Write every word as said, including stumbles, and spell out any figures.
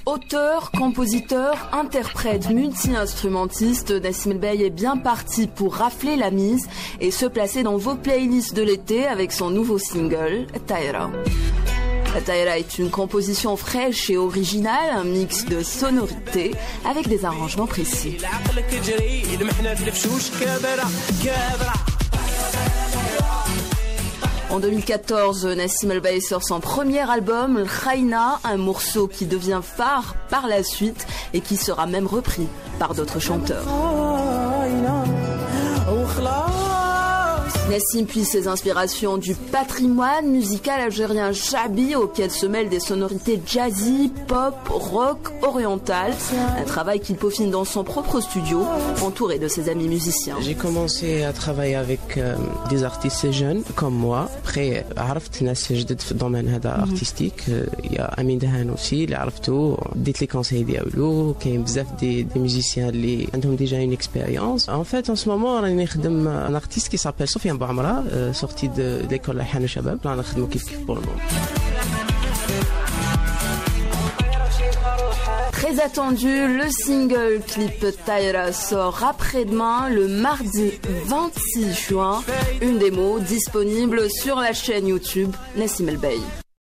Auteur, compositeur, interprète, multi-instrumentiste, Nassim El Bey est bien parti pour rafler la mise et se placer dans vos playlists de l'été avec son nouveau single, Taïra. Taïra est une composition fraîche et originale, un mix de sonorités avec des arrangements précis. En deux mille quatorze, Nassim El Bey sort son premier album, L'Khaïna, un morceau qui devient phare par la suite et qui sera même repris par d'autres chanteurs. Nassim puise ses inspirations du patrimoine musical algérien chabi auquel se mêlent des sonorités jazzy, pop, rock, oriental. Un travail qu'il peaufine dans son propre studio, entouré de ses amis musiciens. J'ai commencé à travailler avec euh, des artistes jeunes comme moi. Après, عرفت ناس جدد في الدومين هذا artistique. Il y a Amin Dahan aussi, اللي عرفته. ديت لي conseils ديالو. كاين بزاف des des musiciens اللي عندهم déjà une expérience. En fait, en ce moment, راني نخدم un artiste qui s'appelle Sofiane Bouamra, euh, sorti de, de l'école Hayhan Shabab. Là, on a kif kif pour le moment. Très attendu, le single clip Taïra sort après-demain, le mardi vingt-six juin. Une démo disponible sur la chaîne YouTube Nassim El Bey.